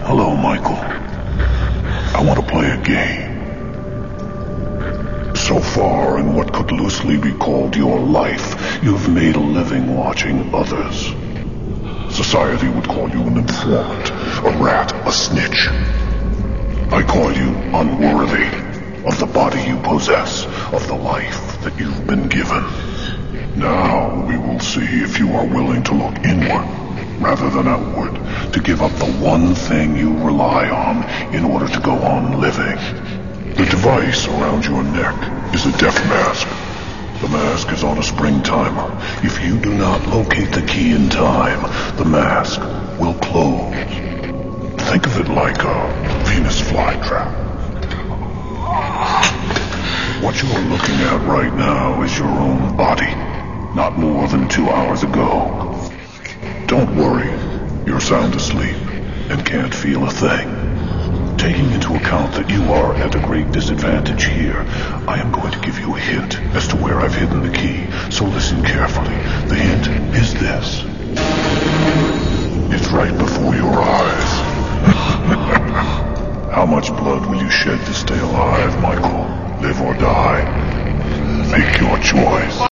Hello, Michael. I want to play a game. So far, in what could loosely be called your life, you've made a living watching others. Society would call you an informant, a rat, a snitch. I call you unworthy of the body you possess, of the life that you've been given. Now we will see if you are willing to look inward rather than outward, to give up the one thing you rely on in order to go on living. The device around your neck is a death mask. The mask is on a spring timer. If you do not locate the key in time, the mask will close. Think of it like a Venus flytrap. What you are looking at right now is your own body, not more than 2 hours ago. Don't worry, you're sound asleep and can't feel a thing. Taking into account that you are at a great disadvantage here, I am going to give you a hint as to where I've hidden the key, so listen carefully. The hint is this. It's right before your eyes. How much blood will you shed to stay alive, Michael? Live or die? Make your choice.